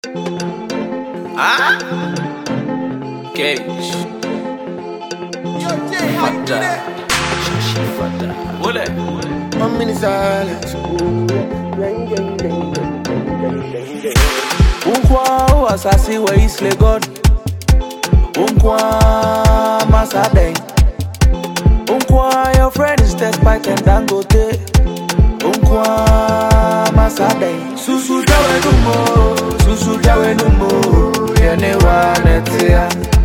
Ah? Cage. Fata. Shashi fata. Wole. 1 minute silence. Unkwa asasi wa isle God. Unkwa masadeng. Unkwa your friend is despite and dangote. Unkwa masadeng. Susu jawe numo. Yene wa netia.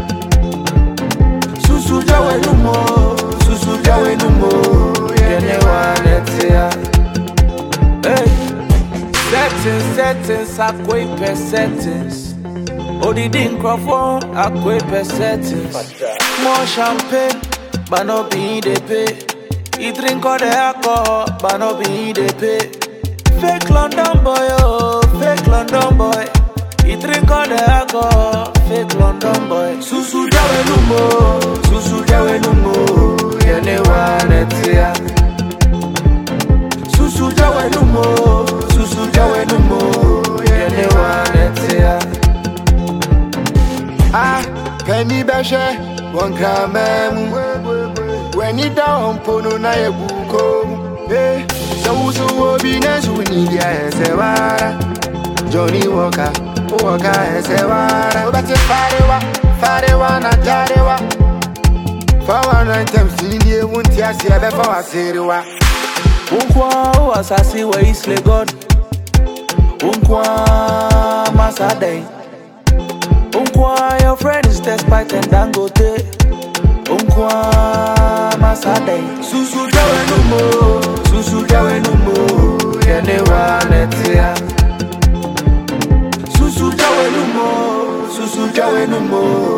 Susu jawe numo. Yene wa netia. Hey. Settings, akwepe settings. Odidi microphone, akwepe settings. More champagne, but no be they pay. He drink all the alcohol, but no be they pay. Fake London boy, oh, fake London boy. He drink all the alcohol, fake London boy. Susu jawe numo, yene wa netia. Susu jawe numo, yene wa netia. Ah, penny beshe, one cramem. When you down, pono na yebuko. Eh, so obi nesu ni dia esewara. Johnny Walker esewara. Obate farewa na jarewa. For 1 times in the won't ya see ever for a serewa. Unkwa asasi wa isle God. Unkwa masadeng. Unkwa your friend is despite and dangote. Unkwa masadeng. Susu jawe numo. Yene wa netia. Susu jawe numo.